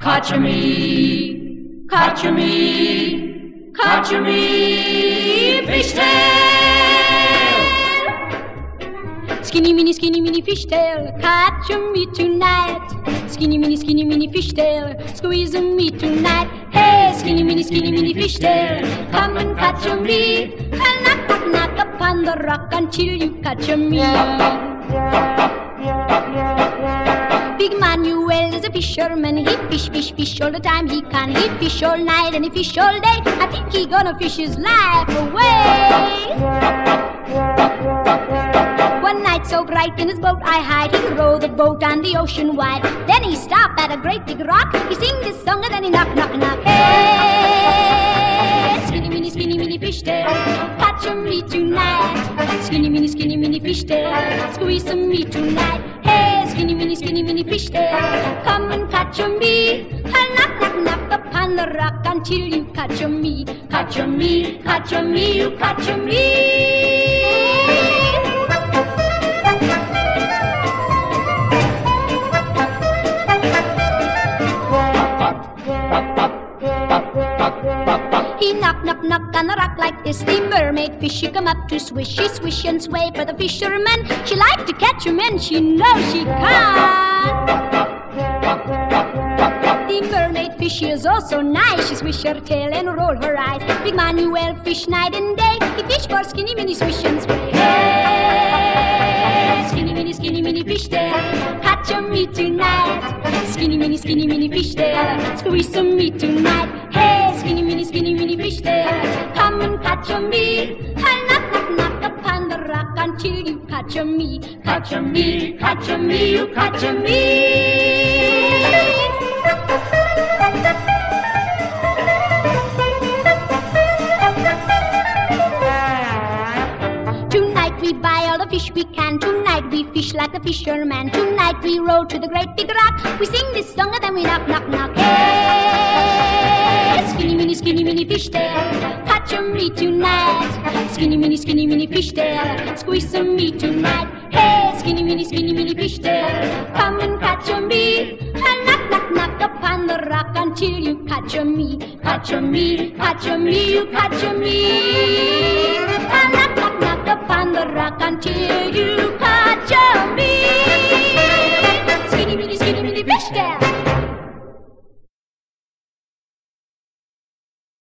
Catch me, catch me, catch me, fishtail. Skinny mini fishtail, catch me tonight. Skinny mini fishtail, squeeze me tonight. Hey, skinny mini fishtail, come and catch me. I'll knock upon the rock until you catch me. Big Manuel is a fisherman. He fish all the time. He fish all night and he fish all day. I think he gonna fish his life away. One night so bright in his boat I hide. He row the boat on the ocean wide. Then he stop at a great big rock. He sing this song and then he knock. Hey, skinny mini fishtail, catch me tonight. Skinny mini fishtail, squeeze me tonight. Hey, skinny mini fishtail, come and catch me. I'll knock upon the rock until you catch me. Catch me, you catch me. He knock on the rock like this. The mermaid fish, she come up to swish. She swish and sway for the fisherman. She like to catch him and she knows she can't. The mermaid fish, she is also nice. She swish her tail and roll her eyes. Big Manuel fish night and day. He fish for skinny mini swish and sway. Hey, skinny mini fishtail, catch me tonight. Skinny mini fishtail, squeeze me tonight. Hey, skinny mini fishtail, come and catch me. I'll knock upon the rock until you catch me. Catch me, you catch me. Tonight we buy all the fish we can. Tonight we fish like a fisherman. Tonight we row to the great big rock. We sing this song and then we knock. Hey, skinny mini fishtail, catch me tonight. Skinny mini fishtail, squeeze me tonight. Hey, skinny mini fishtail, come and catch me. I'll knock upon the rock until you catch me. Catch me, you catch me. I'll knock upon the rock until